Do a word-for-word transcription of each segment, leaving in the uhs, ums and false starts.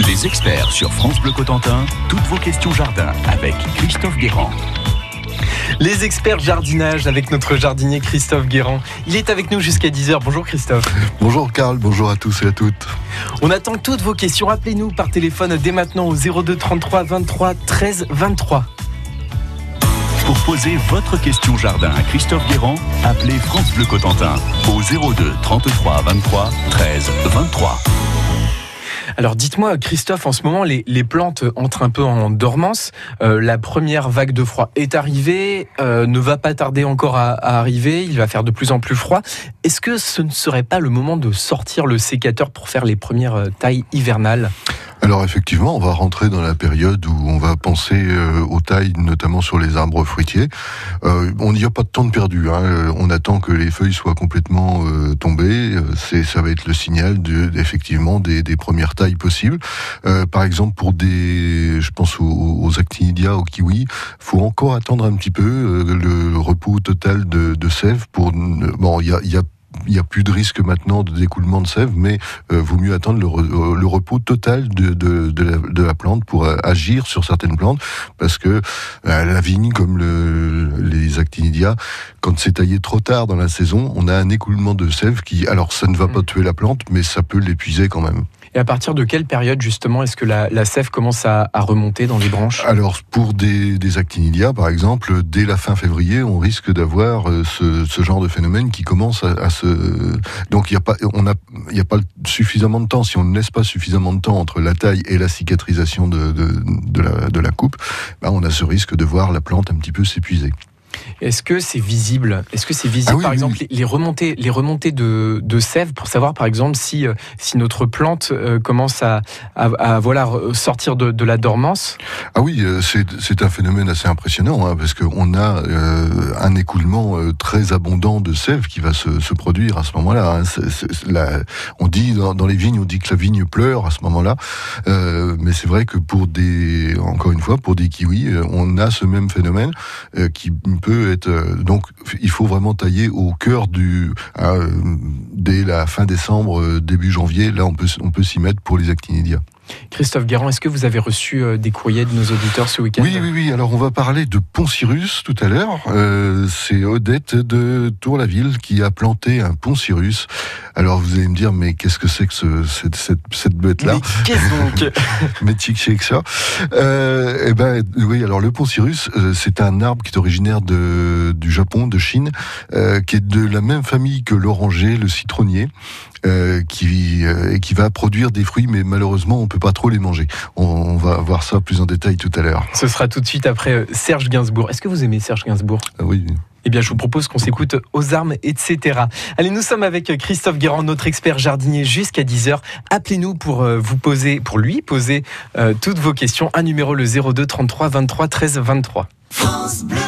Les experts sur France Bleu Cotentin, toutes vos questions jardin avec Christophe Guérand. Les experts jardinage avec notre jardinier Christophe Guérand. Il est avec nous jusqu'à dix heures. Bonjour Christophe. Bonjour Karl, bonjour à tous et à toutes. On attend toutes vos questions. Appelez-nous par téléphone dès maintenant au zéro deux trente-trois vingt-trois treize vingt-trois. Pour poser votre question jardin à Christophe Guérand, appelez France Bleu Cotentin au zéro deux trente-trois vingt-trois treize vingt-trois. Alors dites-moi Christophe, en ce moment les, les plantes entrent un peu en dormance. Euh, la première vague de froid est arrivée, euh, ne va pas tarder encore à, à arriver, il va faire de plus en plus froid. Est-ce que ce ne serait pas le moment de sortir le sécateur pour faire les premières tailles hivernales ? Alors effectivement, on va rentrer dans la période où on va penser euh, aux tailles, notamment sur les arbres fruitiers. Euh, on n'y a pas de temps de perdu. Hein. On attend que les feuilles soient complètement euh, tombées. C'est, ça va être le signal de, effectivement des, des premières tailles possibles. Euh, par exemple, pour des, je pense aux, aux actinidia, aux kiwis, faut encore attendre un petit peu euh, le repos total de, de sève. Pour bon, il y a, y a Il n'y a plus de risque maintenant de d'écoulement de sève, mais euh, vaut mieux attendre le, re, le repos total de, de, de, la, de la plante pour euh, agir sur certaines plantes, parce que euh, la vigne, comme le, les actinidia, quand c'est taillé trop tard dans la saison, on a un écoulement de sève qui, alors ça ne va pas tuer la plante, mais ça peut l'épuiser quand même. Et à partir de quelle période justement est-ce que la, la sève commence à, à remonter dans les branches ? Alors pour des, des actinidia par exemple, dès la fin février, on risque d'avoir euh, ce, ce genre de phénomène qui commence à, à se... Donc il n'y a, pas, on a, y a pas suffisamment de temps, si on ne laisse pas suffisamment de temps entre la taille et la cicatrisation de, de, de, la, de la coupe, ben on a ce risque de voir la plante un petit peu s'épuiser. Est-ce que c'est visible ? Est-ce que c'est visible, ah oui, par oui, exemple, oui. les remontées, les remontées de, de sève, pour savoir, par exemple, si, si notre plante euh, commence à, à, à voilà, sortir de, de la dormance ? Ah oui, c'est, c'est un phénomène assez impressionnant, hein, parce qu'on a euh, un écoulement euh, très abondant de sève qui va se, se produire à ce moment-là. Hein. C'est, c'est la, on dit, dans, dans les vignes, on dit que la vigne pleure à ce moment-là, euh, mais c'est vrai que pour des, encore une fois, pour des kiwis, on a ce même phénomène euh, qui peut être, donc il faut vraiment tailler au cœur du euh, dès la fin décembre, début janvier. Là on peut on peut s'y mettre pour les actinidia. Christophe Guérand, est-ce que vous avez reçu euh, des courriers de nos auditeurs ce week-end ? Oui, oui, oui. Alors, on va parler de Poncirus tout à l'heure. Euh, c'est Odette de Tour-la-Ville qui a planté un Poncirus. Alors, vous allez me dire, mais qu'est-ce que c'est que ce, cette, cette, cette bête-là ? Mais qu'est-ce donc ? Mais tic que ça. Euh, eh ben, oui. Alors, le Poncirus, euh, c'est un arbre qui est originaire de du Japon, de Chine, euh, qui est de la même famille que l'oranger, le citronnier. Euh, qui, euh, qui va produire des fruits, mais malheureusement, on ne peut pas trop les manger. On, on va voir ça plus en détail tout à l'heure. Ce sera tout de suite après Serge Gainsbourg. Est-ce que vous aimez Serge Gainsbourg ? Ah oui. Eh bien, je vous propose qu'on s'écoute Aux armes, et cetera. Allez, nous sommes avec Christophe Guérand, notre expert jardinier, jusqu'à dix heures. Appelez-nous pour euh, vous poser, pour lui poser euh, toutes vos questions. Un numéro, le zéro deux trente-trois vingt-trois treize vingt-trois. France Bleu.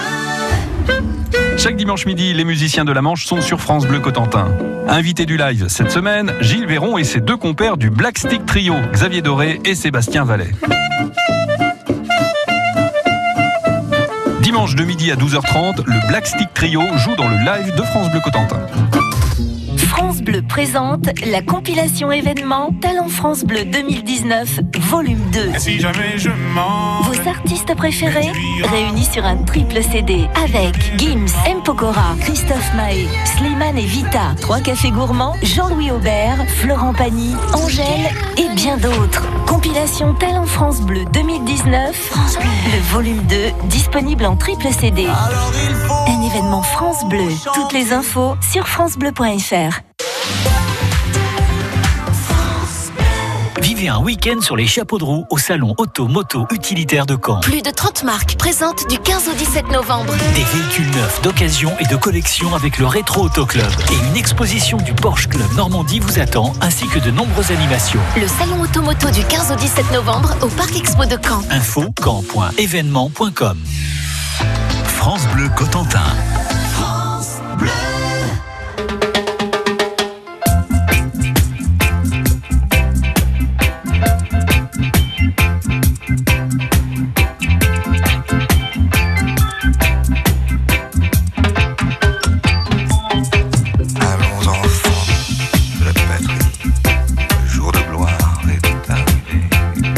Chaque dimanche midi, les musiciens de la Manche sont sur France Bleu Cotentin. Invité du live cette semaine, Gilles Véron et ses deux compères du Black Stick Trio, Xavier Doré et Sébastien Vallet. Dimanche de midi à douze heures trente, le Black Stick Trio joue dans le live de France Bleu Cotentin. France Bleu présente la compilation événement Talent France Bleu deux mille dix-neuf, volume deux. Si jamais je mens, vos artistes préférés réunis sur un triple C D avec Gims, M. Pokora, Christophe Mahé, Slimane et Vita, Trois Cafés Gourmands, Jean-Louis Aubert, Florent Pagny, Angèle et bien d'autres. Compilation Talent France Bleu deux mille dix-neuf, France Bleu. Le volume deux, disponible en triple C D. Un événement France Bleu. Toutes les infos sur francebleu point f r. Vivez un week-end sur les chapeaux de roue au salon auto-moto utilitaire de Caen. Plus de trente marques présentes du quinze au dix-sept novembre. Des véhicules neufs, d'occasion et de collection avec le Rétro Auto Club. Et une exposition du Porsche Club Normandie vous attend, ainsi que de nombreuses animations. Le salon automoto du quinze au dix-sept novembre au Parc Expo de Caen. Info caen point événement point com. France Bleu Cotentin. France Bleu. Allons enfants de la patrie, le jour de gloire est arrivé.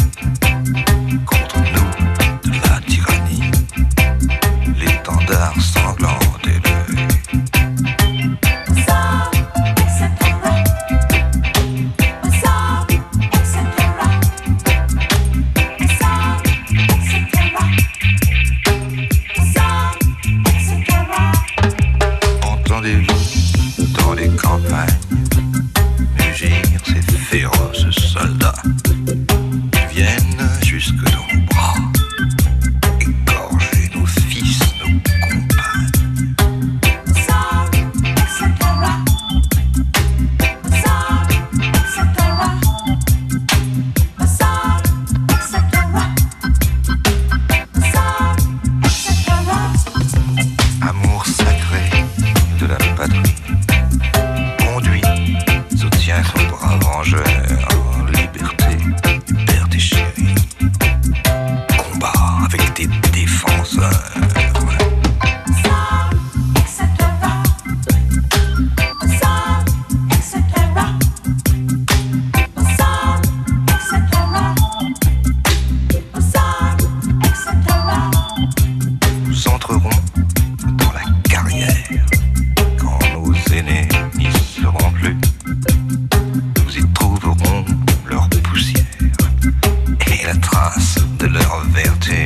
reverté.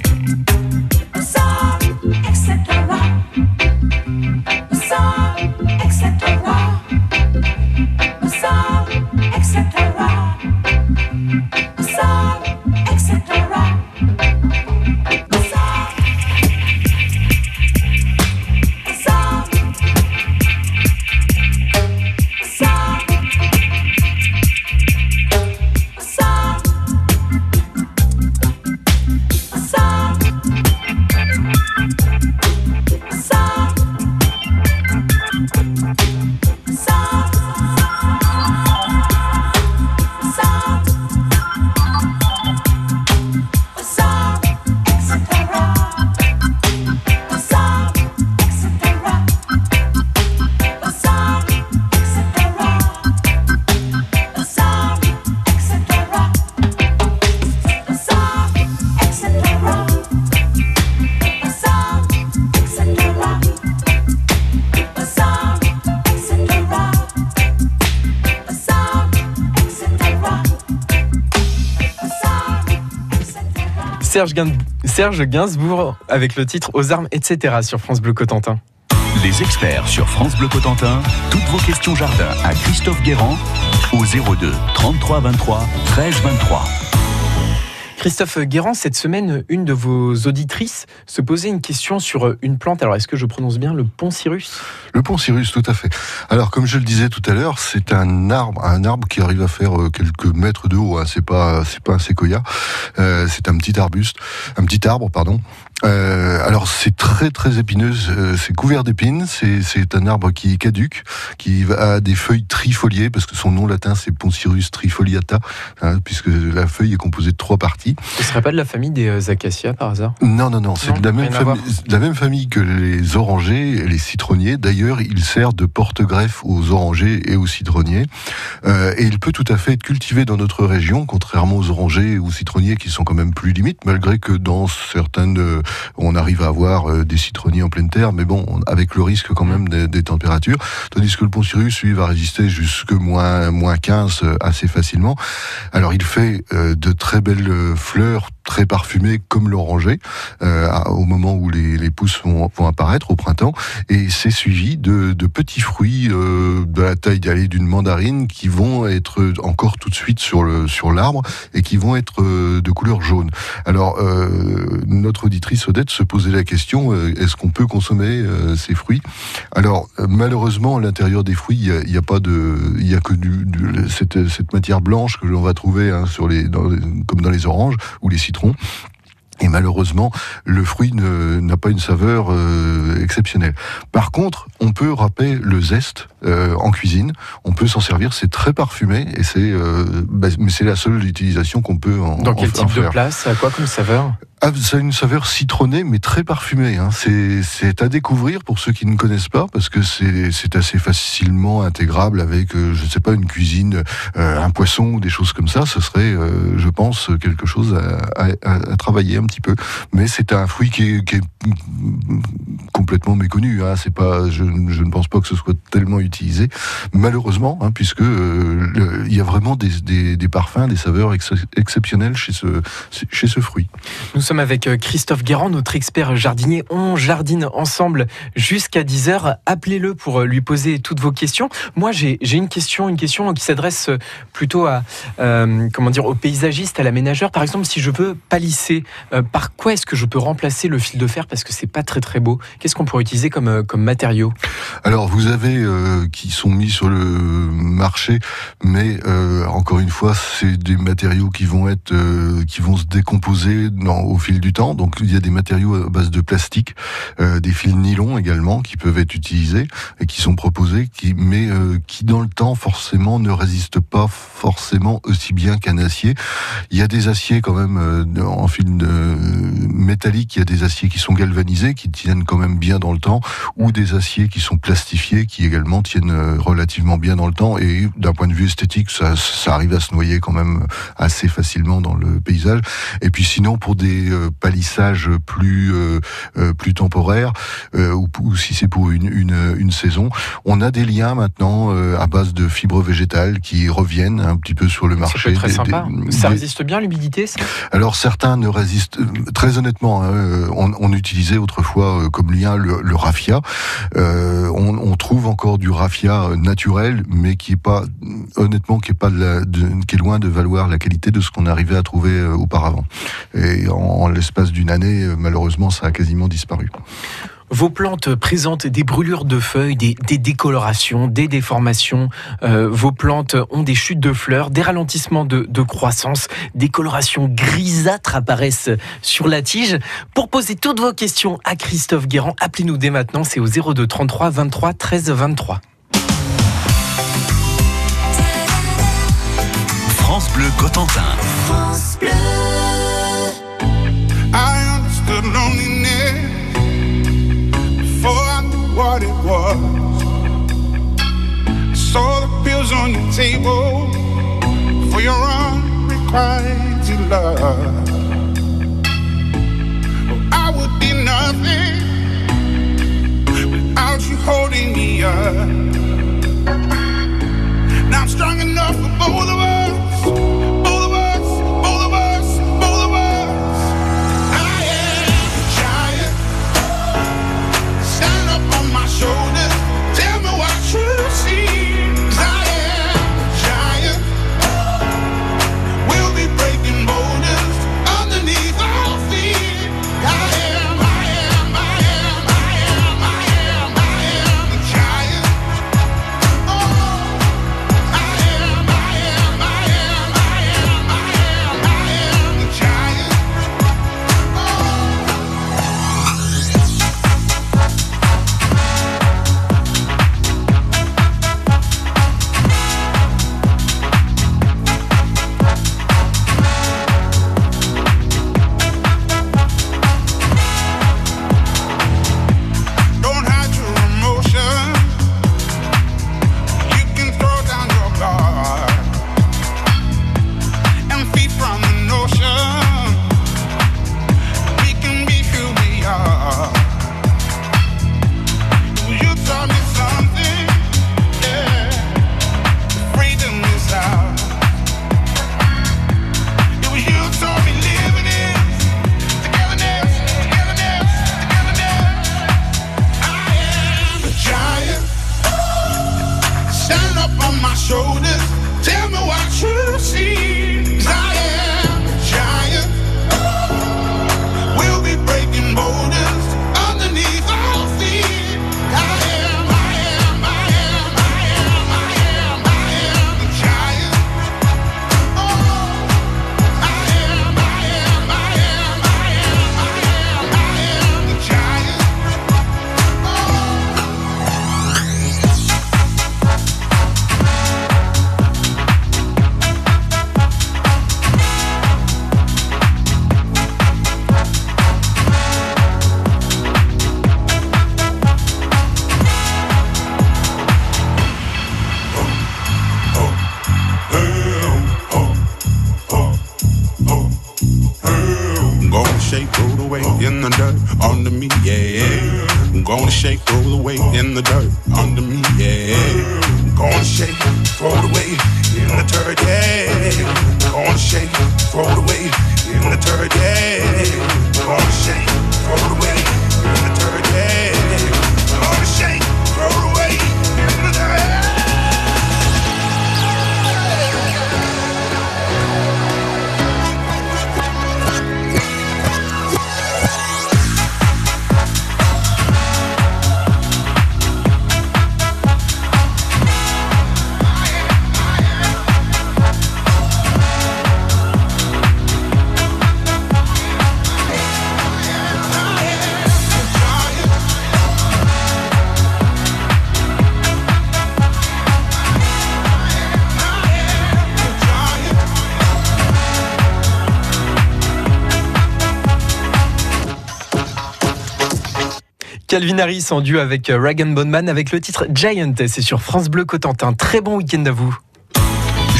Serge, Gain... Serge Gainsbourg avec le titre Aux armes, et cetera sur France Bleu Cotentin. Les experts sur France Bleu Cotentin, toutes vos questions jardin à Christophe Guérand au zéro deux trente-trois vingt-trois treize vingt-trois. Christophe Guérand, cette semaine, une de vos auditrices se posait une question sur une plante. Alors, est-ce que je prononce bien le Poncirus ? Le Poncirus, tout à fait. Alors, comme je le disais tout à l'heure, c'est un arbre, un arbre qui arrive à faire quelques mètres de haut. Hein. C'est pas, c'est pas un séquoia. Euh, c'est un petit arbuste, un petit arbre, pardon. Euh, alors c'est très très épineux, euh, c'est couvert d'épines, c'est, c'est un arbre qui est caduc, qui a des feuilles trifoliées, parce que son nom latin c'est Poncirus trifoliata, hein, puisque la feuille est composée de trois parties. Ce serait pas de la famille des euh, acacias par hasard ? Non, non, non, c'est non, de la même, famille, la même famille que les orangers et les citronniers. D'ailleurs, il sert de porte-greffe aux orangers et aux citronniers. Euh, et il peut tout à fait être cultivé dans notre région, contrairement aux orangers ou citronniers qui sont quand même plus limites, malgré que dans certaines... Euh, on arrive à avoir euh, des citronniers en pleine terre, mais bon, avec le risque quand même des, des températures. Tandis que le Poncirus, lui, va résister jusque moins, moins quinze euh, assez facilement. Alors, il fait euh, de très belles euh, fleurs, très parfumées, comme l'oranger, euh, au moment où les, les pousses vont, vont apparaître au printemps. Et c'est suivi de, de petits fruits euh, de la taille d'aller d'une mandarine qui vont être encore tout de suite sur, le, sur l'arbre et qui vont être euh, de couleur jaune. Alors, euh, notre auditrice Odette se posait la question, euh, est-ce qu'on peut consommer euh, ces fruits ? Alors, euh, malheureusement, à l'intérieur des fruits, il n'y a, a pas de... Il n'y a que du, du, cette, cette matière blanche que l'on va trouver hein, sur les, dans les, comme dans les oranges ou les citrons. Et malheureusement, le fruit ne, n'a pas une saveur euh, exceptionnelle. Par contre, on peut râper le zeste euh, en cuisine. On peut s'en servir. C'est très parfumé et c'est, euh, bah, mais c'est la seule utilisation qu'on peut en, Dans quel en, type en faire. de plat ? Ça a quoi comme saveur ? Ah, ça a une saveur citronnée, mais très parfumée. Hein. C'est, c'est à découvrir pour ceux qui ne connaissent pas, parce que c'est, c'est assez facilement intégrable avec, euh, je ne sais pas, une cuisine, euh, un poisson ou des choses comme ça. Ce serait, euh, je pense, quelque chose à, à, à travailler un petit peu. Mais c'est un fruit qui est, qui est complètement méconnu. Hein. C'est pas, je, je ne pense pas que ce soit tellement utilisé, malheureusement, hein, puisque euh, le, il y a vraiment des, des, des parfums, des saveurs ex- exceptionnelles chez ce, chez ce fruit. Nous sommes avec Christophe Guérand, notre expert jardinier. On jardine ensemble jusqu'à dix heures. Appelez-le pour lui poser toutes vos questions. Moi, j'ai, j'ai une question, une question qui s'adresse plutôt à, euh, comment dire, aux paysagistes, à l'aménageur. Par exemple, si je veux palisser, euh, par quoi est-ce que je peux remplacer le fil de fer ? Parce que c'est pas très très beau. Qu'est-ce qu'on pourrait utiliser comme, comme matériau ? Alors, vous avez euh, qui sont mis sur le marché, mais euh, encore une fois, c'est des matériaux qui vont être, euh, qui vont se décomposer dans, au fil du temps. Donc il y a des matériaux à base de plastique, euh, des fils nylon également qui peuvent être utilisés et qui sont proposés, qui, mais euh, qui dans le temps forcément ne résistent pas forcément aussi bien qu'un acier. Il y a des aciers quand même euh, en fil de, euh, métallique, il y a des aciers qui sont galvanisés, qui tiennent quand même bien dans le temps, ou des aciers qui sont plastifiés, qui également tiennent euh, relativement bien dans le temps. Et d'un point de vue esthétique, ça, ça arrive à se noyer quand même assez facilement dans le paysage. Et puis sinon, pour des euh, palissage plus euh, euh, plus temporaire euh, ou, ou si c'est pour une, une une saison. On a des liens maintenant euh, à base de fibres végétales qui reviennent un petit peu sur le marché. Ça peut être très des, sympa. des, ça des... résiste bien l'humidité, ça ? Alors certains ne résistent très honnêtement. Hein, on, on utilisait autrefois euh, comme lien le, le raffia. Euh, on, on trouve encore du raffia naturel, mais qui est pas honnêtement qui est pas de la, de, qui est loin de valoir la qualité de ce qu'on arrivait à trouver euh, auparavant. Et en, en l'espace d'une année, euh, malheureusement, ça a quasiment disparu. Vos plantes présentent des brûlures de feuilles, des, des décolorations, des déformations. Euh, vos plantes ont des chutes de fleurs, des ralentissements de, de croissance, des colorations grisâtres apparaissent sur la tige. Pour poser toutes vos questions à Christophe Guérand, appelez-nous dès maintenant, c'est au zéro deux trente-trois vingt-trois treize vingt-trois. France Bleu Cotentin. France Bleu. I understood loneliness before I knew what it was. I saw the pills on your table for your unrequited love. Oh, I would be nothing without you holding me up. Now I'm strong enough for both of us. Calvin Harris en duo avec Rag and Bone Man avec le titre Giant, c'est sur France Bleu Cotentin. Très bon week-end à vous.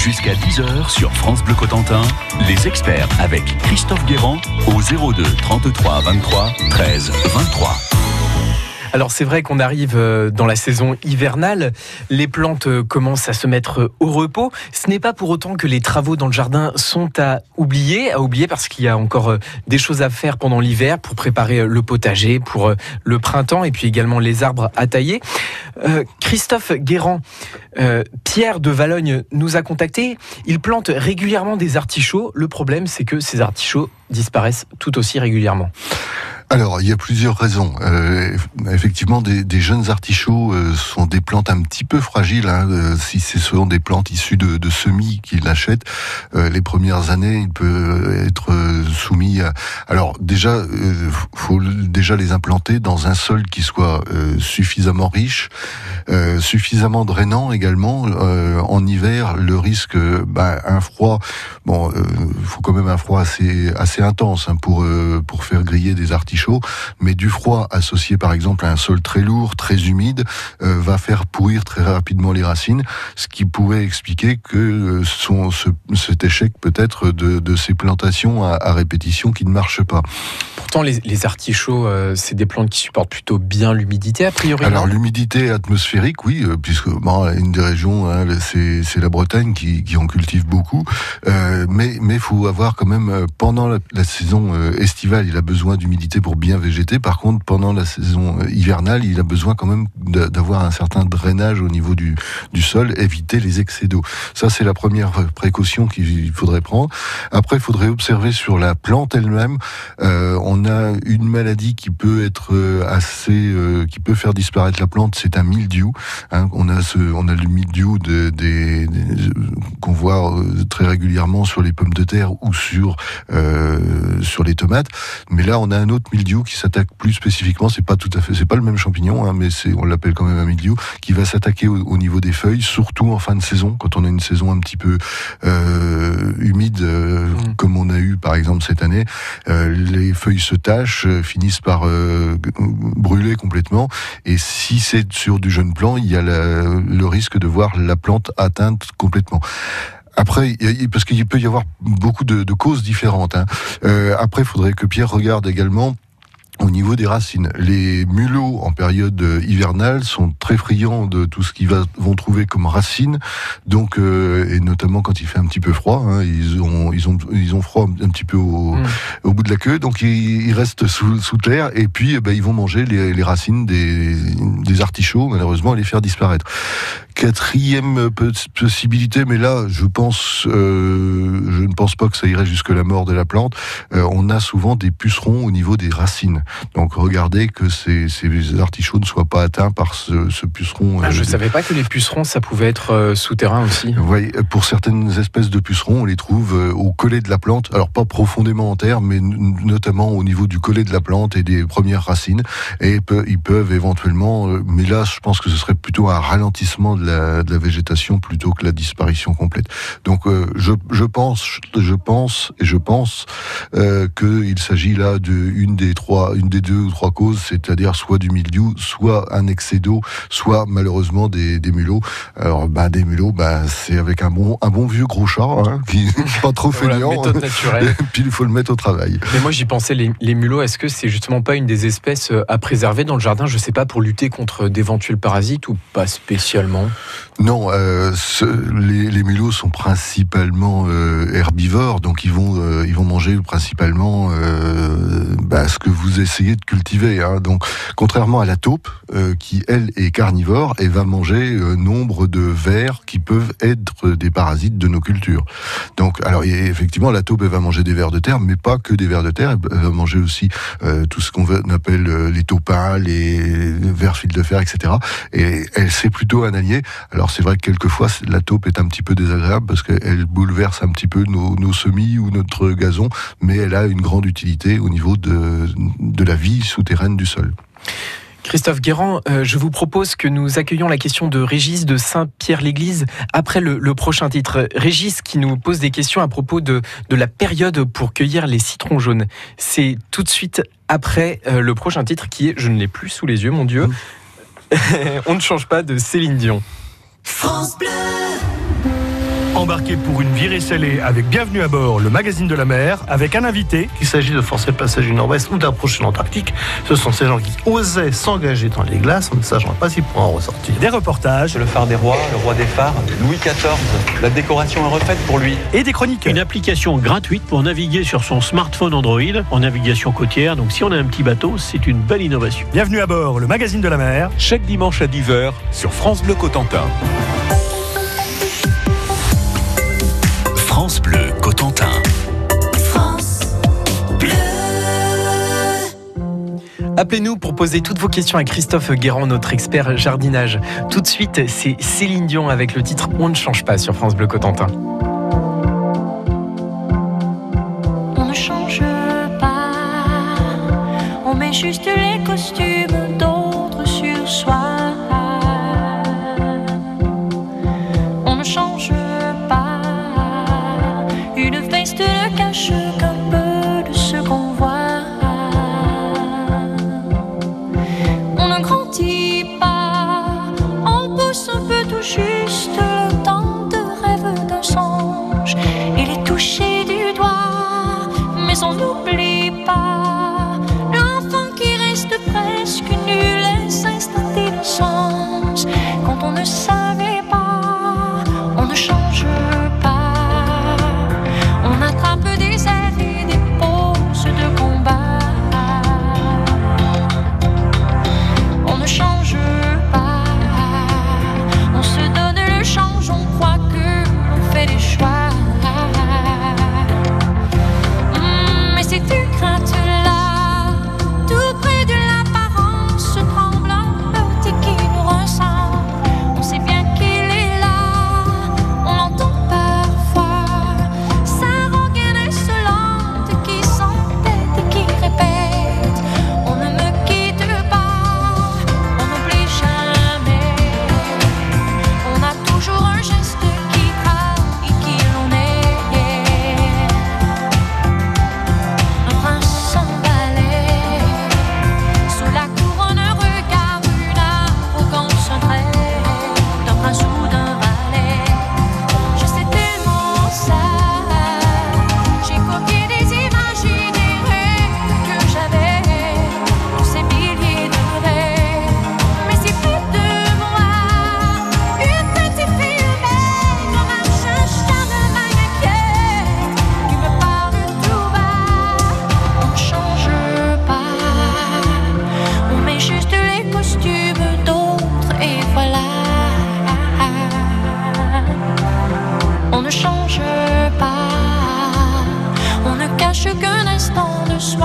Jusqu'à dix heures sur France Bleu Cotentin, les experts avec Christophe Guérand au zéro deux trente-trois vingt-trois treize vingt-trois. Alors c'est vrai qu'on arrive dans la saison hivernale, les plantes commencent à se mettre au repos. Ce n'est pas pour autant que les travaux dans le jardin sont à oublier, à oublier parce qu'il y a encore des choses à faire pendant l'hiver pour préparer le potager, pour le printemps et puis également les arbres à tailler. Euh, Christophe Guérand, euh, Pierre de Valogne nous a contacté. Il plante régulièrement des artichauts. Le problème, c'est que ces artichauts disparaissent tout aussi régulièrement. Alors, il y a plusieurs raisons. Euh, effectivement, des, des jeunes artichauts euh, sont des plantes un petit peu fragiles. Hein, euh, si ce sont des plantes issues de, de semis qu'ils achètent, euh, les premières années, il peut être euh, soumis à... Alors, déjà, euh, faut déjà les implanter dans un sol qui soit euh, suffisamment riche, euh, suffisamment drainant également. Euh, en hiver, le risque, bah, un froid... Bon, il euh, faut quand même un froid assez, assez intense hein, pour, euh, pour faire griller des artichauts. Mais du froid associé par exemple à un sol très lourd, très humide, euh, va faire pourrir très rapidement les racines, ce qui pourrait expliquer que euh, son, ce, cet échec peut-être de, de ces plantations à, à répétition qui ne marchent pas. Pourtant les, les artichauts, euh, c'est des plantes qui supportent plutôt bien l'humidité a priori. Alors l'humidité atmosphérique, oui, euh, puisque bon, une des régions, hein, c'est, c'est la Bretagne qui, qui en cultive beaucoup, euh, mais mais faut avoir quand même pendant la, la saison euh, estivale, il a besoin d'humidité pour bien végéter. Par contre, pendant la saison hivernale, il a besoin quand même d'avoir un certain drainage au niveau du, du sol, éviter les excès d'eau. Ça, c'est la première précaution qu'il faudrait prendre. Après, il faudrait observer sur la plante elle-même. Euh, on a une maladie qui peut être assez, euh, qui peut faire disparaître la plante, c'est un mildiou. Hein, on a ce, on a le mildiou de, des, des, qu'on voit très régulièrement sur les pommes de terre ou sur euh, sur les tomates. Mais là, on a un autre mildiou qui s'attaque plus spécifiquement, c'est pas tout à fait, c'est pas le même champignon, hein, mais c'est, on l'appelle quand même un mildiou, qui va s'attaquer au, au niveau des feuilles, surtout en fin de saison, quand on a une saison un petit peu euh, humide, euh, mmh. comme on a eu par exemple cette année, euh, les feuilles se tachent, euh, finissent par euh, brûler complètement, et si c'est sur du jeune plant, il y a la, le risque de voir la plante atteinte complètement. Après, parce qu'il peut y avoir beaucoup de, de causes différentes. Hein. Euh, après, il faudrait que Pierre regarde également au niveau des racines. Les mulots en période hivernale sont très friands de tout ce qu'ils va, vont trouver comme racines, donc euh, et notamment quand il fait un petit peu froid, hein, ils ont ils ont ils ont froid un petit peu au, mmh. au bout de la queue, donc ils, ils restent sous, sous terre et puis eh ben, ils vont manger les, les racines des, des artichauts, malheureusement, et les faire disparaître. Quatrième possibilité, mais là, je pense, euh, je ne pense pas que ça irait jusque la mort de la plante. Euh, on a souvent des pucerons au niveau des racines. Donc, regardez que ces, ces artichauts ne soient pas atteints par ce, ce puceron. Ah, euh, je ne de... savais pas que les pucerons, ça pouvait être euh, souterrain aussi. Oui, pour certaines espèces de pucerons, on les trouve euh, au collet de la plante. Alors, pas profondément en terre, mais n- notamment au niveau du collet de la plante et des premières racines. Et pe- ils peuvent éventuellement, euh, mais là, je pense que ce serait plutôt un ralentissement de la, de la végétation plutôt que la disparition complète. Donc euh, je, je pense, je pense et je pense euh, qu'il s'agit là d'une des trois, une des deux ou trois causes, c'est-à-dire soit du mildiou, soit un excès d'eau, soit malheureusement des, des mulots. Alors bah des mulots, bah c'est avec un bon, un bon vieux gros chat, hein, qui n'est pas trop voilà, feignant. méthode naturelle. Puis il faut le mettre au travail. Mais moi j'y pensais, les, les mulots, est-ce que c'est justement pas une des espèces à préserver dans le jardin, je sais pas, pour lutter contre d'éventuels parasites ou pas spécialement? Non, euh, ce, les, les mulots sont principalement euh, herbivores, donc ils vont euh, ils vont manger principalement euh, bah, ce que vous essayez de cultiver. Hein. Donc, contrairement à la taupe, euh, qui elle est carnivore et va manger euh, nombre de vers qui peuvent être des parasites de nos cultures. Donc, alors effectivement, la taupe elle va manger des vers de terre, mais pas que des vers de terre. Elle va manger aussi euh, tout ce qu'on appelle euh, les taupins, les vers fil de fer, et cetera. Et elle c'est plutôt un allié. Alors c'est vrai que quelquefois la taupe est un petit peu désagréable parce qu'elle bouleverse un petit peu nos, nos semis ou notre gazon, mais elle a une grande utilité au niveau de, de la vie souterraine du sol. Christophe Guérand, euh, je vous propose que nous accueillions la question de Régis de Saint-Pierre-l'Église après le, le prochain titre. Régis qui nous pose des questions à propos de, de la période pour cueillir les citrons jaunes. C'est tout de suite après euh, le prochain titre qui est, je ne l'ai plus sous les yeux, mon Dieu, mmh. On ne change pas de Céline Dion. France Bleu. Embarquez pour une virée salée avec Bienvenue à bord, le magazine de la mer, avec un invité. Il s'agit de forcer le passage du Nord-Ouest ou d'approcher l'Antarctique. Ce sont ces gens qui osaient s'engager dans les glaces en ne sachant pas s'ils pourront en ressortir. Des reportages. Le phare des rois, le roi des phares, Louis quatorze. La décoration est refaite pour lui. Et des chroniques. Une application gratuite pour naviguer sur son smartphone Android en navigation côtière. Donc si on a un petit bateau, c'est une belle innovation. Bienvenue à bord, le magazine de la mer. Chaque dimanche à dix heures sur France Bleu Cotentin. France Bleu Cotentin. France Bleu. Appelez-nous pour poser toutes vos questions à Christophe Guérand, notre expert jardinage. Tout de suite, c'est Céline Dion avec le titre On ne change pas sur France Bleu Cotentin. On ne change pas, on met juste les costumes d'autres sur soi. On ne change pas, une veste ne cache qu'un peu de ce qu'on voit. On ne grandit pas, on pousse un peu tout juste le temps de rêve d'un songe. Il est touché du doigt, mais on n'oublie pas l'enfant qui reste presque nul et s'installe d'innocence. Quand on ne savait pas, on ne change pas. On attrape des airs et des poses de combat. On ne change pas, on se donne le change, on croit que l'on fait des choix. Mmh, mais c'est une crainte-là, tout près de l'apparence tremblante qui nous ressemble. On sait bien qu'il est là, on l'entend parfois, sa rengaine insolente qui s'entête et qui répète. On ne me quitte pas, on n'oublie jamais. On a toujours un geste qui trahit qui l'on est. Un prince sans balai, sous la couronne un regard, une arrogance, un trait d'un prince ou d'un valet. Je sais tellement ça, j'ai copié des images et des rêves que j'avais, tous ces milliers de rêves. Mais si près de moi, une petite fille humaine marche un charme inquiète qui me parle tout bas. On ne change pas, on met juste les costumes d'autres et voilà. On ne change pas, on ne cache qu'un instant de soi.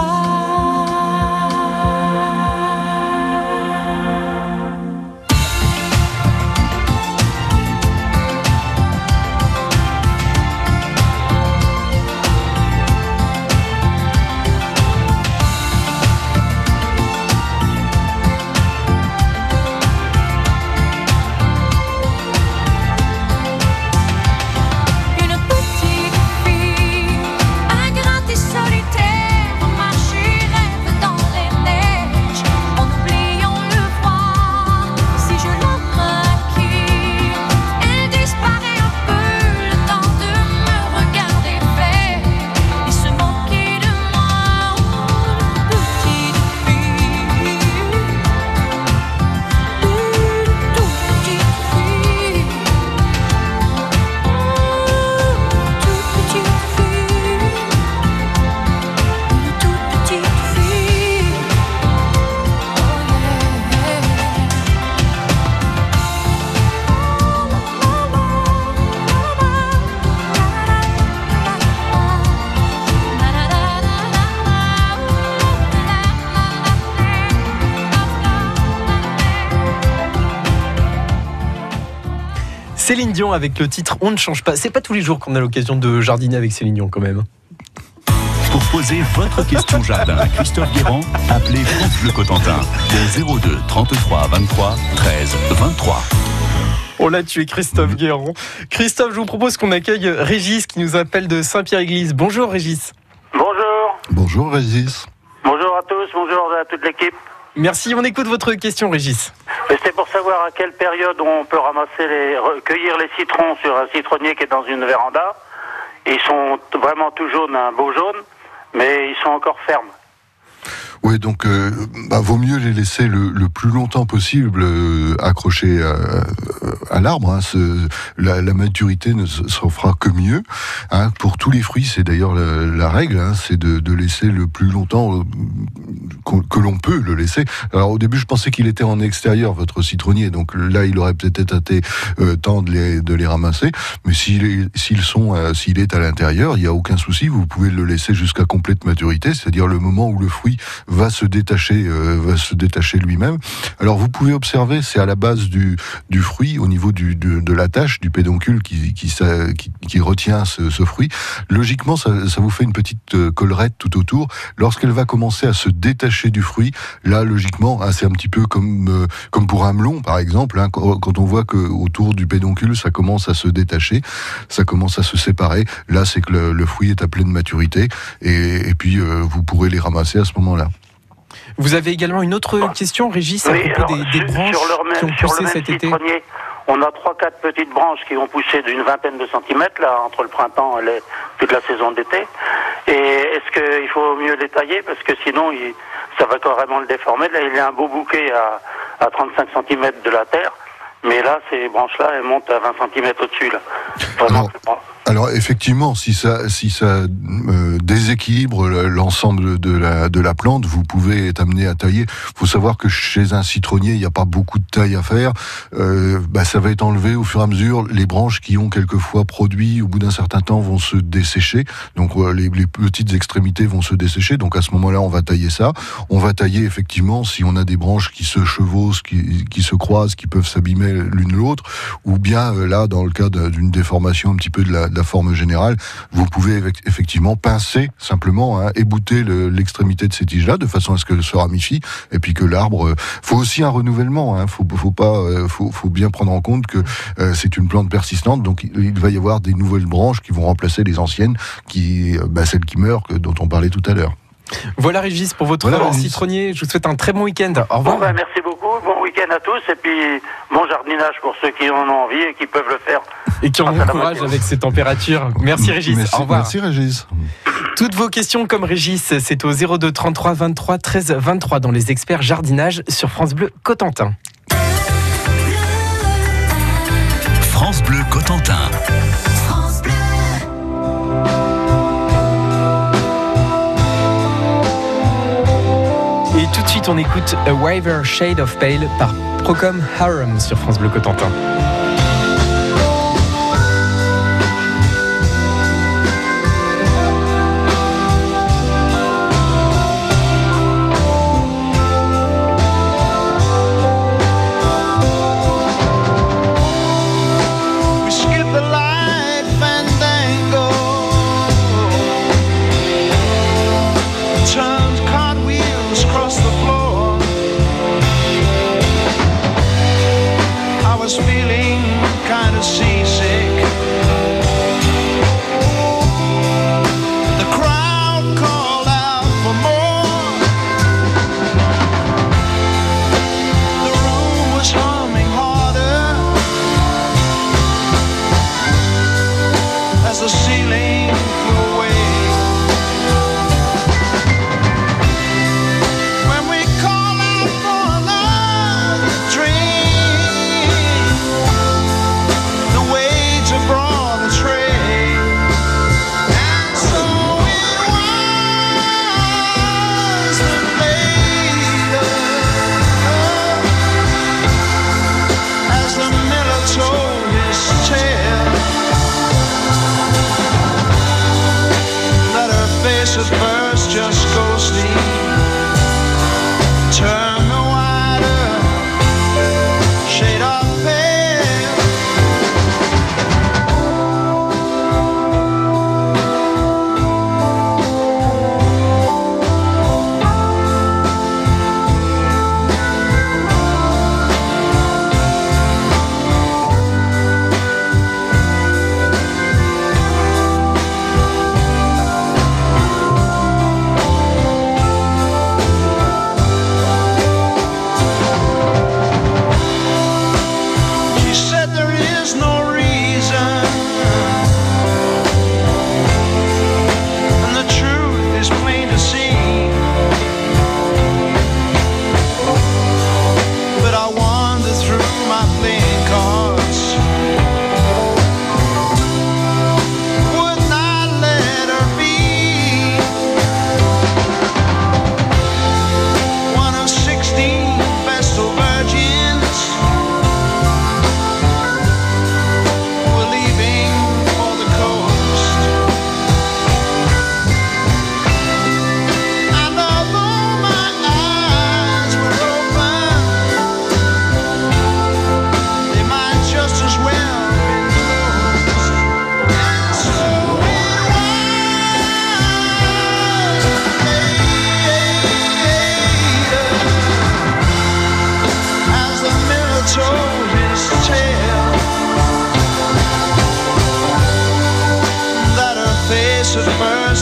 Une petite fille, ingrate et solitaire, marche et rêve dans les neiges, en oubliant le froid. Si je la maquille, elle disparaît un peu, le temps de me regarder faire et se moquer de moi. Une petite fille, une toute petite fille. Toute petite fille, une toute petite fille. Céline Dion avec le titre On ne change pas. C'est pas tous les jours qu'on a l'occasion de jardiner avec Céline Dion quand même. Pour poser votre question jardin à Christophe Guérand, appelez France Bleu Cotentin au zéro deux trente-trois vingt-trois treize vingt-trois. Oh là, tu es Christophe Guérand. Christophe, je vous propose qu'on accueille Régis qui nous appelle de Saint-Pierre-Église. Bonjour Régis. Bonjour. Bonjour Régis. Bonjour à tous, bonjour à toute l'équipe. Merci, on écoute votre question Régis. C'est pour savoir à quelle période on peut ramasser les, recueillir les citrons sur un citronnier qui est dans une véranda. Ils sont vraiment tout jaunes, un beau jaune, mais ils sont encore fermes. Oui, donc euh, bah, vaut mieux les laisser le, le plus longtemps possible euh, accrochés à, à l'arbre. Hein. Ce, la, la maturité ne se fera que mieux. Hein. Pour tous les fruits, c'est d'ailleurs la, la règle, hein, c'est de, de laisser le plus longtemps euh, que l'on peut le laisser. Alors au début, je pensais qu'il était en extérieur, votre citronnier, donc là, il aurait peut-être été euh, temps de les, de les ramasser. Mais s'il est, s'ils sont, euh, s'il est à l'intérieur, il n'y a aucun souci. Vous pouvez le laisser jusqu'à complète maturité, c'est-à-dire le moment où le fruit va se détacher, euh, va se détacher lui-même. Alors vous pouvez observer, c'est à la base du, du fruit, au niveau du, de, de l'attache, du pédoncule qui, qui, ça, qui, qui retient ce, ce fruit. Logiquement, ça, ça vous fait une petite euh, collerette tout autour. Lorsqu'elle va commencer à se détacher du fruit, là, logiquement, hein, c'est un petit peu comme, euh, comme pour un melon, par exemple, hein, quand, quand on voit que autour du pédoncule, ça commence à se détacher, ça commence à se séparer. Là, c'est que le, le fruit est à pleine maturité, et, et puis euh, vous pourrez les ramasser à ce moment-là. Vous avez également une autre question, Régis, à oui, propos alors, des, des branches sur leur même, qui ont sur poussé le même cet été. On a trois quatre petites branches qui vont pousser d'une vingtaine de centimètres là entre le printemps et les, toute la saison d'été. Et est-ce qu'il faut mieux les tailler parce que sinon il, ça va carrément le déformer. Là, il y a un beau bouquet à, à trente-cinq centimètres de la terre. Mais là, ces branches-là, elles montent à vingt centimètres au-dessus, là. Vraiment, alors, alors, effectivement, si ça, si ça euh, déséquilibre l'ensemble de la, de la plante, vous pouvez être amené à tailler. Il faut savoir que chez un citronnier, il n'y a pas beaucoup de taille à faire. Euh, bah, ça va être enlevé au fur et à mesure. Les branches qui ont quelquefois produit, au bout d'un certain temps, vont se dessécher. Donc, euh, les, les petites extrémités vont se dessécher. Donc, à ce moment-là, on va tailler ça. On va tailler, effectivement, si on a des branches qui se chevauchent, qui, qui se croisent, qui peuvent s'abîmer l'une l'autre, ou bien euh, là, dans le cas d'une déformation un petit peu de la, de la forme générale, vous pouvez effectivement pincer simplement, hein, ébouter l'extrémité de ces tiges-là, de façon à ce qu'elles se ramifient, et puis que l'arbre... Euh, faut aussi un renouvellement, hein, faut, faut, pas, euh, faut, faut bien prendre en compte que euh, c'est une plante persistante, donc il, il va y avoir des nouvelles branches qui vont remplacer les anciennes, qui, euh, bah, celles qui meurent, que, dont on parlait tout à l'heure. Voilà Régis pour votre voilà, citronnier. Je vous souhaite un très bon week-end. Au revoir. Bon, ben, merci beaucoup. Bon week-end à tous. Et puis bon jardinage pour ceux qui en ont envie et qui peuvent le faire. Et qui ont bon courage avec ces températures. Merci Régis. Merci, au revoir. Merci Régis. Toutes vos questions comme Régis, c'est au zéro deux trente-trois vingt-trois treize vingt-trois dans les experts jardinage sur France Bleu Cotentin. France Bleu Cotentin. Et tout de suite, on écoute A Wider Shade of Pale par Procom Harum sur France Bleu Cotentin.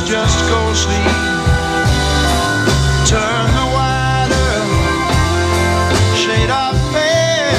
just go sleep. Turn the wider shade of pale.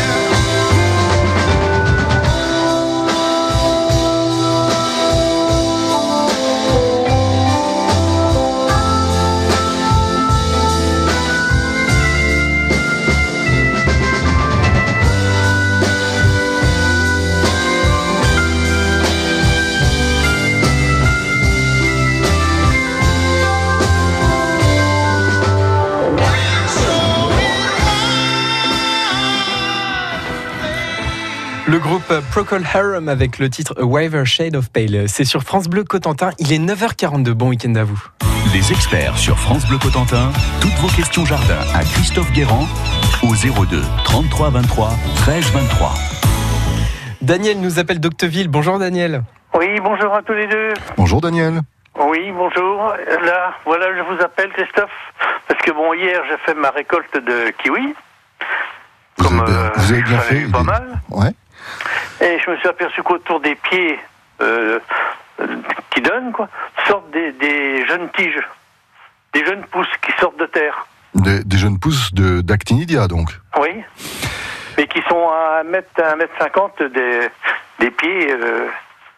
Le groupe Procol Harum avec le titre A Wider Shade of Pale. C'est sur France Bleu Cotentin. Il est neuf heures quarante-deux. Bon week-end à vous. Les experts sur France Bleu Cotentin. Toutes vos questions jardin à Christophe Guérand au zéro deux trente-trois vingt-trois treize vingt-trois. Daniel nous appelle d'Octeville. Bonjour Daniel. Oui, bonjour à tous les deux. Bonjour Daniel. Oui, bonjour. Là, voilà, je vous appelle Christophe, parce que bon, hier, j'ai fait ma récolte de kiwi. Vous Comme avez bien, euh, vous avez bien j'en ai fait. eu pas il est- mal. Ouais. Et je me suis aperçu qu'autour des pieds euh, euh, qui donnent, quoi, sortent des, des jeunes tiges, des jeunes pousses qui sortent de terre. Des, des jeunes pousses de, d'actinidia, donc. Oui. Mais qui sont à un mètre, un mètre cinquante des, des pieds, euh,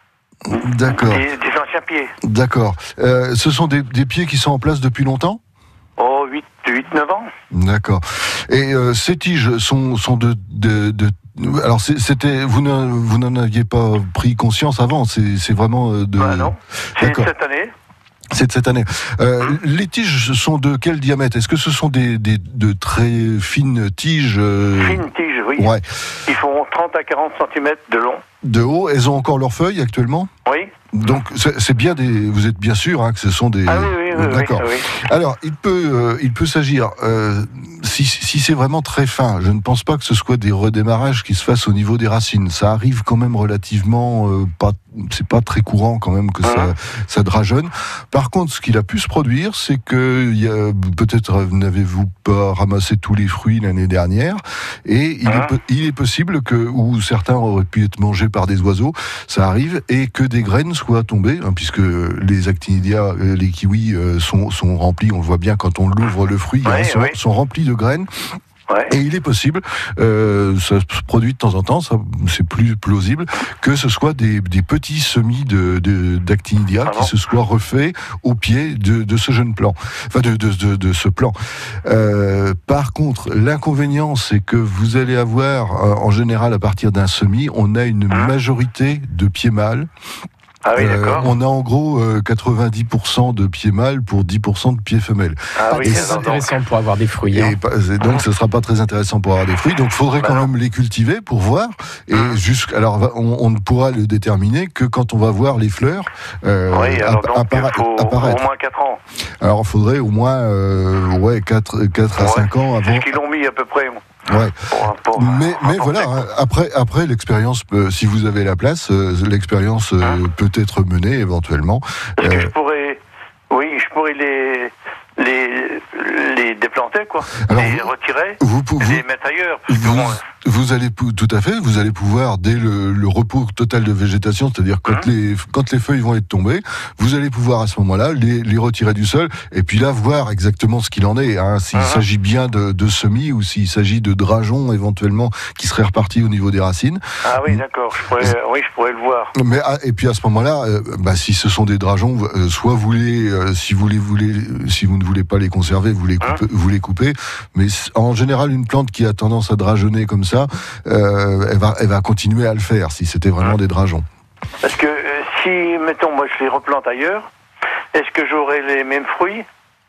D'accord. des, des anciens pieds. D'accord. Euh, ce sont des, des pieds qui sont en place depuis longtemps ? Oh, huit, neuf ans. D'accord. Et euh, ces tiges sont, sont de, de, de alors c'est- c'était vous n'en, vous n'en aviez pas pris conscience avant. C'est, c'est vraiment euh, de. Bah non. C'est D'accord. cette année. C'est de cette année. Euh, les tiges sont de quel diamètre ? Est-ce que ce sont des, des de très fines tiges euh, Fines tiges, oui. Ouais. Ils font trente à quarante centimètres de long. De haut, elles ont encore leurs feuilles actuellement ? Oui. Donc c'est, c'est bien des. Vous êtes bien sûr hein, que ce sont des. Ah oui, oui, oui. D'accord. oui, oui. Alors, il peut, euh, il peut s'agir, euh, si, si c'est vraiment très fin, je ne pense pas que ce soit des redémarrages qui se fassent au niveau des racines. Ça arrive quand même relativement, euh, pas, c'est pas très courant quand même que ça, ça drageonne. Par contre, ce qu'il a pu se produire, c'est que il y a, peut-être n'avez-vous pas ramassé tous les fruits l'année dernière, et il, est, po- il est possible que, ou certains auraient pu être mangés par des oiseaux, ça arrive, et que des graines soient tombées, hein, puisque les actinidia, euh, les kiwis euh, sont, sont remplis, on le voit bien quand on l'ouvre le fruit, Oui, hein, sont, oui. sont remplis de graines. Ouais. Et il est possible, euh, ça se produit de temps en temps, ça, c'est plus plausible, que ce soit des, des petits semis de, de, d'actinidia Ah qui bon se soient refaits au pied de, de ce jeune plant, enfin de, de, de, de ce plant. Euh, par contre, l'inconvénient, c'est que vous allez avoir, euh, en général, à partir d'un semis, on a une majorité de pieds mâles. Ah oui, Euh, d'accord. on a en gros euh, quatre-vingt-dix pour cent de pieds mâles pour dix pour cent de pieds femelles. Ah oui, Et C'est c'est alors, donc, intéressant pour avoir des fruits. Et hein. pas- c'est- donc, ce sera pas très intéressant pour avoir des fruits. Donc, il faudrait Bah quand non. même les cultiver pour voir. Et jusqu'à, alors, va- on, on ne pourra le déterminer que quand on va voir les fleurs euh, oui, alors app- donc, appara- il faut apparaître. au moins quatre ans. Alors, il faudrait au moins, euh, ouais, quatre, quatre à Ouais, cinq ans C'est avant. ce qu'ils l'ont mis à peu près. moi, Ouais. Pour, pour, Mais, pour mais voilà, apporter. hein, après, après l'expérience, peut- si vous avez la place, euh, l'expérience euh, Hein peut être menée éventuellement. Est-ce que Euh, je pourrais, oui, je pourrais les, les, les déplanter, quoi. Alors, les vous- retirer, vous, pou- et vous- les mettre ailleurs. Parce que Vous, bon, vous allez pou- tout à fait, vous allez pouvoir dès le, le repos total de végétation, c'est-à-dire quand Hein les quand les feuilles vont être tombées, vous allez pouvoir à ce moment-là les, les retirer du sol et puis là voir exactement ce qu'il en est, hein, s'il Hein s'agit bien de, de semis ou s'il s'agit de drageons éventuellement qui seraient repartis au niveau des racines. ah oui, d'accord, je pourrais, oui, je pourrais le voir. Mais ah, et puis à ce moment-là, euh, bah, si ce sont des drageons, euh, soit vous les, euh, si vous les voulez, si vous ne voulez pas les conserver, vous les coupez, vous les coupez. Mais c- en général, une plante qui a tendance à drageonner comme ça, euh, elle va, elle va continuer à le faire si c'était vraiment des drageons. Parce que euh, si, mettons, moi je les replante ailleurs, est-ce que j'aurai les mêmes fruits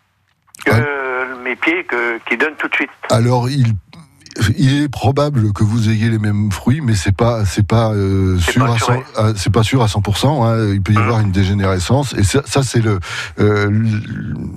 que Ouais. mes pieds que, qui donnent tout de suite? Alors il il est probable que vous ayez les mêmes fruits, mais c'est pas c'est pas euh, C'est sûr pas à sûr, cent, ouais. à- c'est pas sûr à cent pour cent. Hein, il peut y avoir une dégénérescence et ça, ça c'est le, euh, le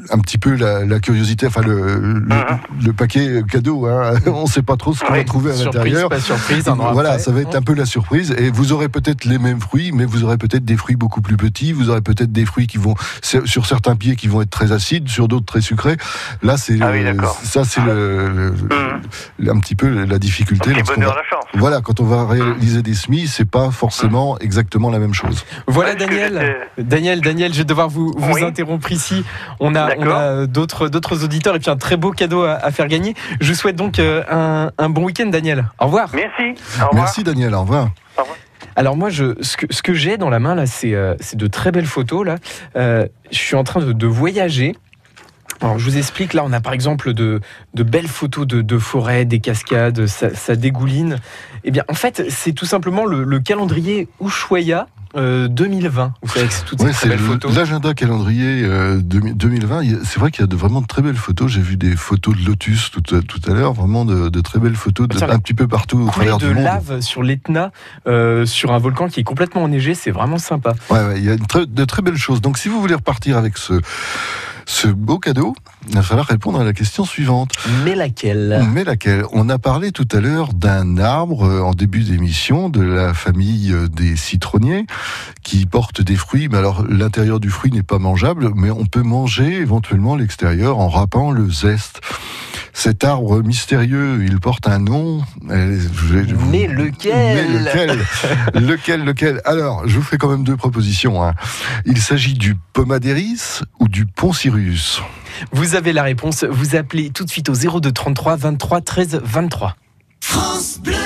un petit peu la, la curiosité, enfin le, le, uh-huh. le paquet cadeau. Hein. On ne sait pas trop ce qu'on oui. va trouver à surprise, l'intérieur. Pas surprise, voilà, après. ça va être un peu la surprise. Et vous aurez peut-être les mêmes fruits, mais vous aurez peut-être des fruits beaucoup plus petits. Vous aurez peut-être des fruits qui vont sur certains pieds qui vont être très acides, sur d'autres très sucrés. Là, c'est ah oui, ça, c'est le, le, mmh. le, un petit peu la difficulté. Bonheur, va, la chance. Voilà, quand on va réaliser des semis, c'est pas forcément mmh. exactement la même chose. Voilà, Daniel. Daniel, Daniel, je vais devoir vous, vous oui. interrompre ici. On a, on a d'autres, d'autres auditeurs et puis un très beau cadeau à, à faire gagner. Je vous souhaite donc un, un bon week-end, Daniel. Au revoir. Merci. Au revoir. Merci, Daniel. Au revoir. Au revoir. Alors moi, je, ce que, ce que j'ai dans la main là, c'est, euh, c'est de très belles photos là. Euh, je suis en train de, de voyager. Alors, je vous explique, là, on a par exemple de, de belles photos de, de forêt, des cascades, ça, ça dégouline. Eh bien, en fait, c'est tout simplement le, le calendrier Ushuaïa euh, deux mille vingt. Vous savez que c'est toutes ces ouais, très belles photos. L'agenda calendrier euh, deux mille vingt, c'est vrai qu'il y a de, vraiment de très belles photos. J'ai vu des photos de lotus tout, tout à l'heure, vraiment de, de très belles photos de, un petit peu partout au travers du monde. De lave sur l'Etna, euh, sur un volcan qui est complètement enneigé, c'est vraiment sympa. Ouais, ouais, il y a une très, de très belles choses. Donc, si vous voulez repartir avec ce... Ce beau cadeau, il va falloir répondre à la question suivante. Mais laquelle ? Mais laquelle ? On a parlé tout à l'heure d'un arbre en début d'émission de la famille des citronniers qui porte des fruits. Mais alors, l'intérieur du fruit n'est pas mangeable, mais on peut manger éventuellement l'extérieur en râpant le zeste. Cet arbre mystérieux, il porte un nom. Mais lequel ? Mais lequel ? lequel, lequel ? Alors, je vous fais quand même deux propositions. Hein. Il s'agit du pomaderis ou du poncirus. Vous avez la réponse. Vous appelez tout de suite au zéro deux trente-trois vingt-trois treize vingt-trois. France Bleu.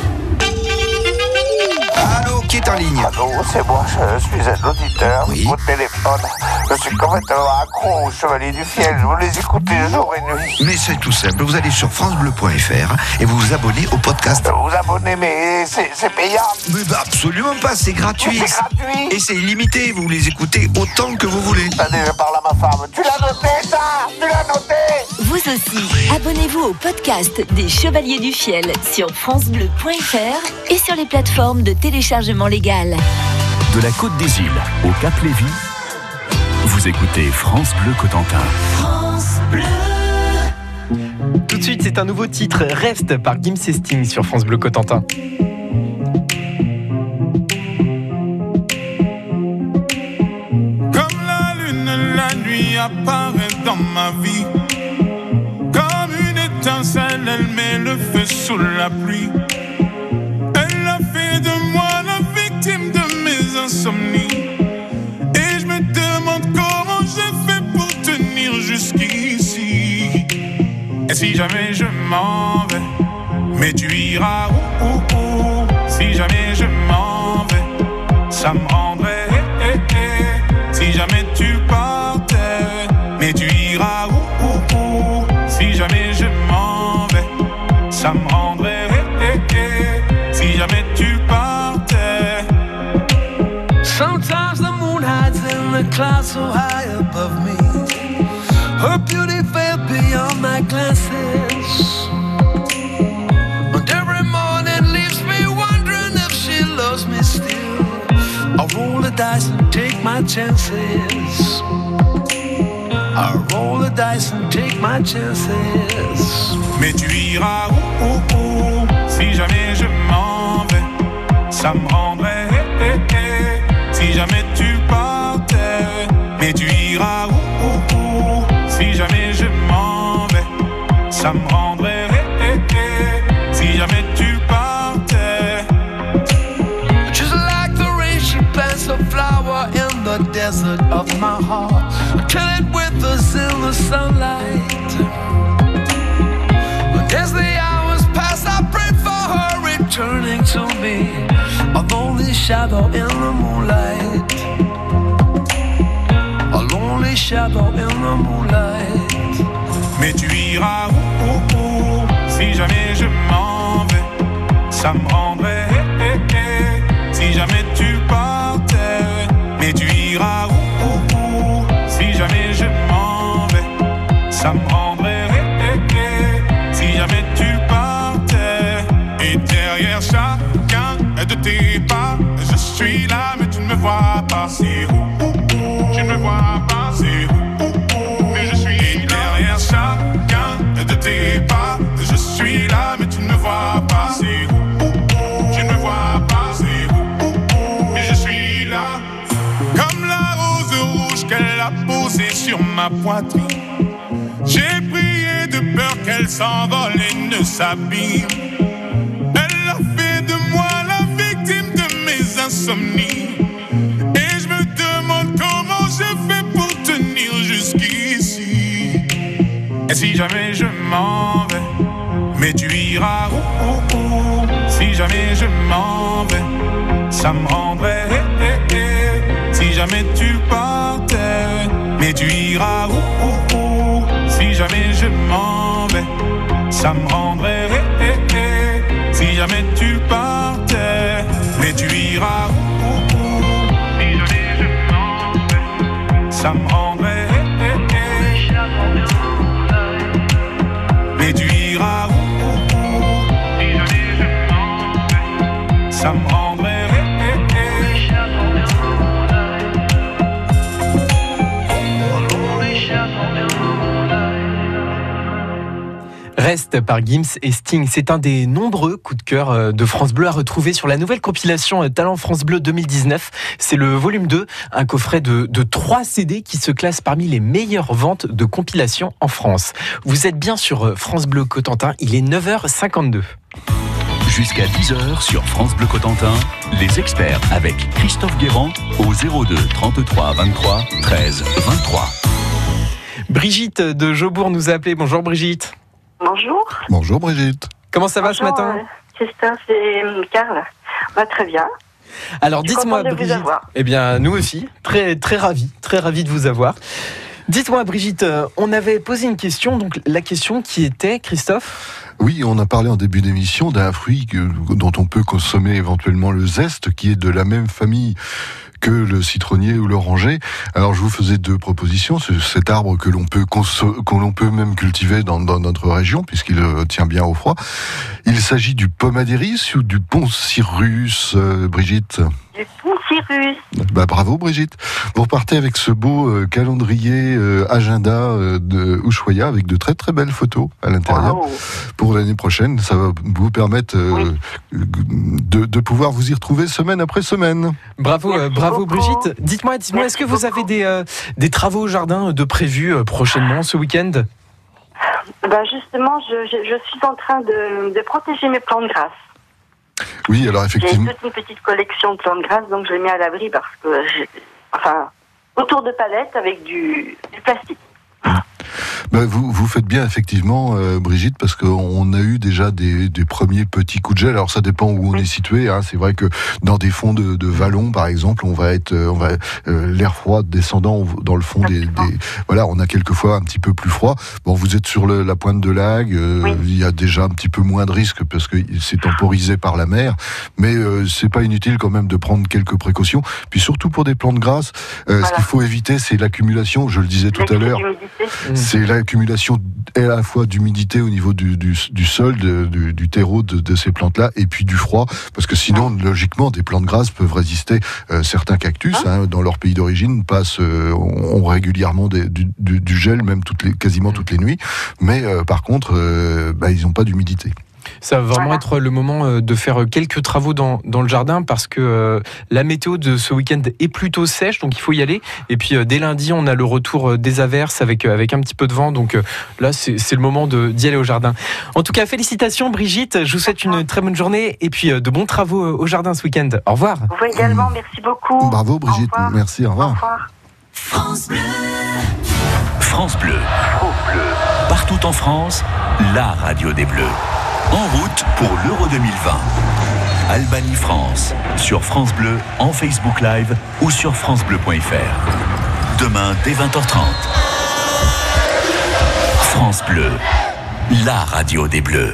Allô, qui est en ligne ? Allô, c'est moi, je suis un auditeur oui. au téléphone. Je suis complètement accro au Chevalier du Fiel. Je vous les écoute jour et nuit. Mais c'est tout simple. Vous allez sur francebleu point f r et vous vous abonnez au podcast. Vous abonnez, mais c'est, c'est payant. Mais bah absolument pas, c'est gratuit. C'est gratuit. Et c'est illimité. Vous les écoutez autant que vous voulez. Attendez, je parle à ma femme. Tu l'as noté, ça ? Tu l'as noté ? Vous aussi, abonnez-vous au podcast des Chevaliers du Fiel sur francebleu point f r et sur les plateformes de téléchargement légal. De la Côte des Îles au Cap Lévis, vous écoutez France Bleu Cotentin. France Bleu. Tout de suite, c'est un nouveau titre, Reste par Gims et Sting sur France Bleu Cotentin. Comme la lune, la nuit apparaît dans ma vie. Comme une étincelle, elle met le feu sous la pluie. Elle a fait de moi la victime de mes insomnies. Et je me demande comment j'ai fait pour tenir jusqu'ici. Et si jamais je m'en vais, mais tu iras où, où, où. Si jamais je m'en vais, ça me rendrait eh, eh, eh. Si jamais tu partais, mais tu iras où, où, où. Si jamais je m'en vais, ça me rendrait eh, eh, eh. Si jamais tu partais. Sometimes the moon hides in the clouds so high above me. Her beauty fell beyond my glances. And every morning leaves me wondering if she loves me still. I roll the dice and take my chances. I roll the dice and take my chances. Mais tu iras où, où, où. Si jamais je m'en vais, ça me rendrait eh, eh, eh. Si jamais tu partais, mais tu iras où, où, où. Si jamais je m'en vais, ça me rendrait eh, eh, eh. Si jamais tu partais. Just like the rain, she plants a flower in the desert of my heart. Kill it with us in the sunlight. But as the hours pass, I pray for her returning to me. A lonely shadow in the moonlight. A lonely shadow in the moonlight. Mais tu iras où, où, où. Si jamais je m'en vais, ça me rendrait eh, eh, eh. Si jamais tu partais, mais tu iras où, où, où. Si jamais je m'en vais, ça me rendrait eh, eh, eh. Si jamais tu partais. Et derrière chacun de tes pas, je suis là mais tu ne me vois pas. C'est où, où, où. Tu ne me vois pas. C'est où, où, où. Mais je ma poitrine. J'ai prié de peur qu'elle s'envole et ne s'abîme. Elle a fait de moi la victime de mes insomnies. Et je me demande comment je fais pour tenir jusqu'ici. Et si jamais je m'en vais, mais tu iras où, où, où. Si jamais je m'en vais, ça me rendrait eh, eh, eh. Si jamais tu partais, mais tu iras où, où, où. Si jamais je m'en vais, ça me rendrait eh, eh, eh. Si jamais tu partais, mais tu iras où, où, où. Si jamais je m'en vais, ça me rendrait eh, eh, eh. Mais tu iras où, où, où. Si jamais je m'en vais, ça me rendrait eh, eh, eh. Reste par Gims et Sting. C'est un des nombreux coups de cœur de France Bleu à retrouver sur la nouvelle compilation Talent France Bleu deux mille dix-neuf. C'est le volume deux, un coffret de, de trois C D qui se classe parmi les meilleures ventes de compilation en France. Vous êtes bien sur France Bleu Cotentin, il est neuf heures cinquante-deux. Jusqu'à dix heures sur France Bleu Cotentin, les experts avec Christophe Guérand au zéro deux trente-trois vingt-trois treize vingt-trois. Brigitte de Jobourg nous a appelé. Bonjour Brigitte. Bonjour. Bonjour Brigitte. Comment ça va Bonjour, ce matin euh, Christophe et Karl. Va très bien. Alors Je suis dites-moi contente de vous Brigitte. avoir. Eh bien nous aussi, très très ravis, très ravis de vous avoir. Dites-moi Brigitte, euh, on avait posé une question, donc la question qui était, Christophe. Oui, on a parlé en début d'émission d'un fruit que, dont on peut consommer éventuellement le zeste, qui est de la même famille que le citronnier ou l'oranger. Alors je vous faisais deux propositions. C'est cet arbre que l'on peut conso- que l'on peut même cultiver dans, dans notre région, puisqu'il euh, tient bien au froid. Il s'agit du pomaderis ou du poncirus, euh, Brigitte? Du poncirus. Bah, bravo Brigitte. Vous repartez avec ce beau euh, calendrier euh, agenda euh, de Ushuaïa avec de très très belles photos à l'intérieur. Wow. Pour l'année prochaine, ça va vous permettre euh, oui. de, de pouvoir vous y retrouver semaine après semaine. Bravo, euh, bravo Brigitte. Dites-moi, dites-moi, est-ce que vous avez des, euh, des travaux au jardin de prévus euh, prochainement ce week-end? Ben justement, je, je, je suis en train de, de protéger mes plantes grasses. Oui, alors effectivement. J'ai toute une petite collection de plantes grasses, donc je les mets à l'abri parce que, j'ai, enfin, autour de palettes avec du, du plastique. Ben, vous, vous faites bien effectivement, euh, Brigitte, parce qu'on a eu déjà des, des premiers petits coups de gel. Alors ça dépend où on est situé. Hein. C'est vrai que dans des fonds de, de vallons, par exemple, on va être, on va euh, l'air froid descendant dans le fond des, des, voilà, on a quelquefois un petit peu plus froid. Bon, vous êtes sur le, la pointe de Lague. Euh, oui. Il y a déjà un petit peu moins de risque parce que c'est temporisé par la mer, mais euh, c'est pas inutile quand même de prendre quelques précautions. Puis surtout pour des plantes grasses, euh, voilà. Ce qu'il faut éviter, c'est l'accumulation. Je le disais tout à l'heure. C'est l'accumulation à la fois d'humidité au niveau du, du, du sol, de, du, du terreau de, de ces plantes-là, et puis du froid, parce que sinon, logiquement, des plantes grasses peuvent résister. Euh, certains cactus, hein, dans leur pays d'origine, passent, euh, ont régulièrement des, du, du, du gel, même toutes les, quasiment toutes les nuits, mais euh, par contre, euh, bah, ils n'ont pas d'humidité. Ça va vraiment voilà. être le moment de faire quelques travaux dans, dans le jardin parce que euh, la météo de ce week-end est plutôt sèche, donc il faut y aller. Et puis euh, dès lundi, on a le retour des averses avec, euh, avec un petit peu de vent. Donc euh, là, c'est, c'est le moment de, d'y aller au jardin. En tout cas, félicitations Brigitte. Je vous souhaite une très bonne journée et puis euh, de bons travaux au jardin ce week-end. Au revoir. Vous également, merci beaucoup. Bravo Brigitte, au merci, au revoir. Au revoir. France Bleu. France Bleu. France Bleu. Partout en France, la radio des Bleus. En route pour l'Euro deux mille vingt. Albanie France, sur France Bleu, en Facebook Live ou sur francebleu point f r. Demain dès vingt heures trente. France Bleu, la radio des Bleus.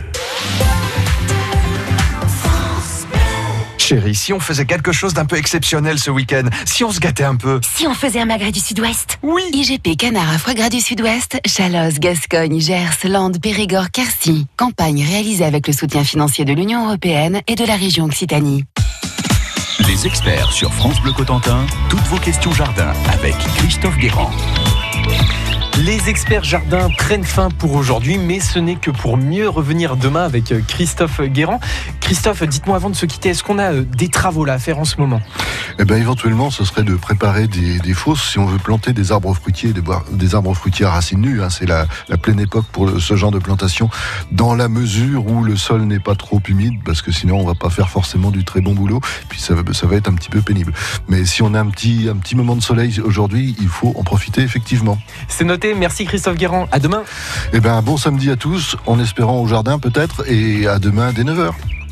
Chérie, si on faisait quelque chose d'un peu exceptionnel ce week-end, si on se gâtait un peu. Si on faisait un magret du Sud-Ouest. Oui. I G P Canard à foie gras du Sud-Ouest, Chalosse, Gascogne, Gers, Landes, Périgord, Quercy. Campagne réalisée avec le soutien financier de l'Union européenne et de la région Occitanie. Les experts sur France Bleu Cotentin, toutes vos questions jardin avec Christophe Guérand. Les experts jardins prennent fin pour aujourd'hui, mais ce n'est que pour mieux revenir demain avec Christophe Guérand. Christophe, dites-moi avant de se quitter, est-ce qu'on a des travaux là à faire en ce moment ? Eh bien, éventuellement, ce serait de préparer des, des fosses si on veut planter des arbres fruitiers, des, des arbres fruitiers à racines nues. Hein, c'est la, la pleine époque pour le, ce genre de plantation, dans la mesure où le sol n'est pas trop humide, parce que sinon on va pas faire forcément du très bon boulot. Puis ça, ça va être un petit peu pénible. Mais si on a un petit, un petit moment de soleil aujourd'hui, il faut en profiter effectivement. C'est noté. Merci Christophe Guérand. À demain. Eh bien, bon samedi à tous, en espérant au jardin peut-être, et à demain dès neuf heures.